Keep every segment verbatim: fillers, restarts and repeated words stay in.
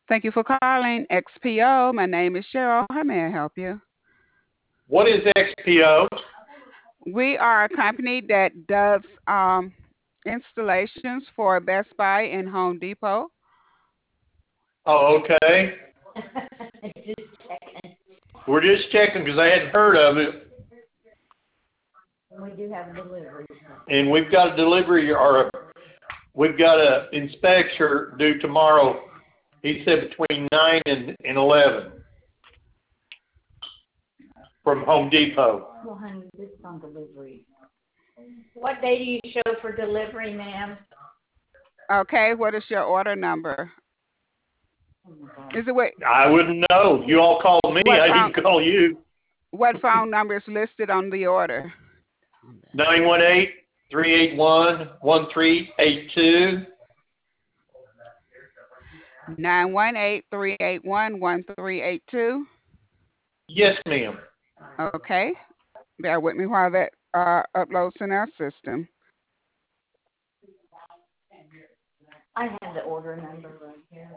Thank you for calling X P O. My name is Cheryl. How may I help you? What is X P O? We are a company that does um, installations for Best Buy and Home Depot. Oh, okay. Just checking. We're just checking because I hadn't heard of it. We do have delivery. And we've got a delivery or a, we've got a inspector due tomorrow. He said between nine and, and eleven from Home Depot. Well, honey, this is on delivery. What day do you show for delivery, ma'am? Okay, what is your order number? Is it what? I wouldn't know. You all called me. What I phone, didn't call you. what phone number is listed on the order? nine one eight, three eight one, one three eight two. nine one eight, three eight one, one three eight two. Yes, ma'am. Okay. Bear with me while that uh, uploads in our system. I have the order number right here.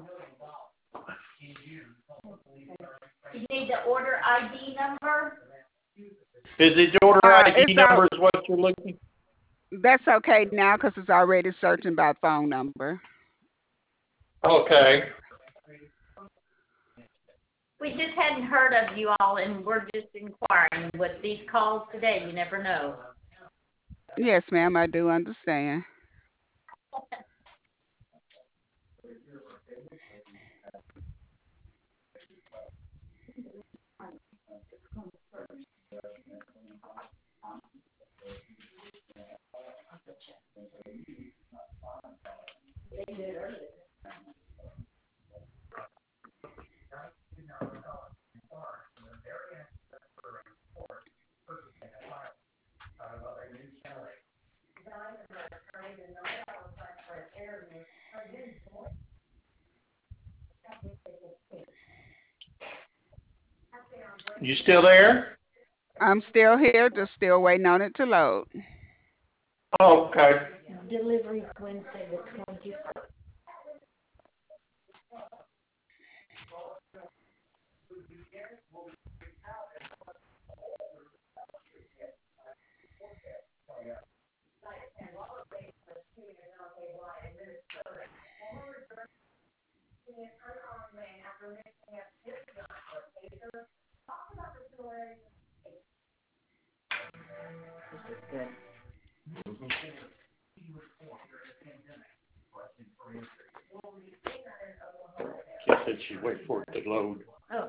You need the order I D number? Is it order Uh, I D it's number out. is what you're looking? That's okay now because it's already searching by phone number. Okay. We just hadn't heard of you all, and we're just inquiring. With these calls today, you never know. Yes, ma'am, I do understand. You still there? I'm still here, just still waiting on it to load. Oh, okay. Delivery Wednesday the twenty-first. This is good. She said she'd wait for it to load. Oh.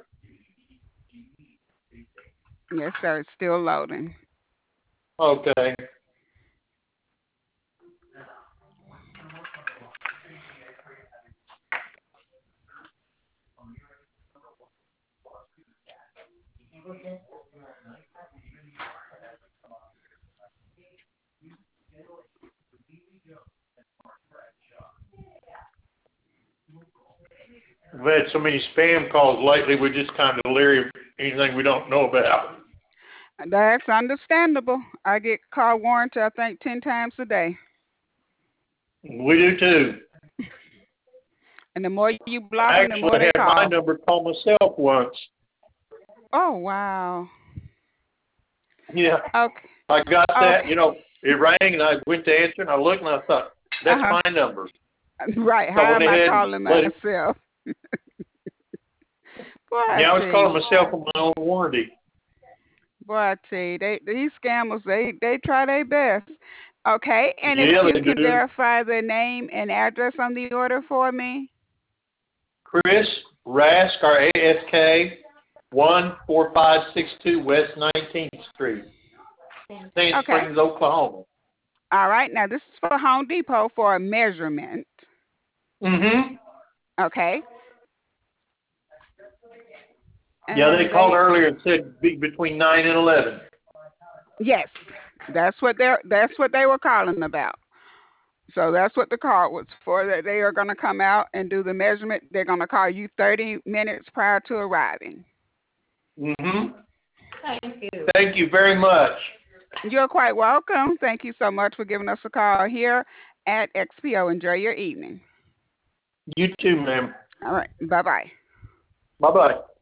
Yes, sir, it's still loading. Okay. We've had so many spam calls lately, we're just kind of leery of anything we don't know about. That's understandable. I get call warranty, I think, ten times a day. We do too. And the more you block I them, the more actually they had my call. number call myself once. Oh, wow. Yeah. Okay. I got that, Okay. you know, it rang and I went to answer and I looked and I thought, that's Uh-huh. my number. Right. So I How went am I ahead and calling let it, myself? Boy, I yeah, I was tell calling you. myself on my own warranty. Boy, I tell you, they, these scammers, they, they try their best. Okay, and if Yeah, you they can do. verify the name and address on the order for me. Chris Rask, R A S K, one four five six two West nineteenth Street, Sand Okay. Springs, Oklahoma. All right, now this is for Home Depot for a measurement. Mm-hmm. Okay. Yeah, they And called they, earlier and said be between nine and eleven. yes, that's what they're, that's what they were calling about. So that's what the call was for, that they are going to come out and do the measurement. They're going to call you thirty minutes prior to arriving. Mm-hmm. Thank you. Thank you very much. You're quite welcome. Thank you so much for giving us a call here at X P O. Enjoy your evening. You too, ma'am. All right. Bye bye. Bye-bye.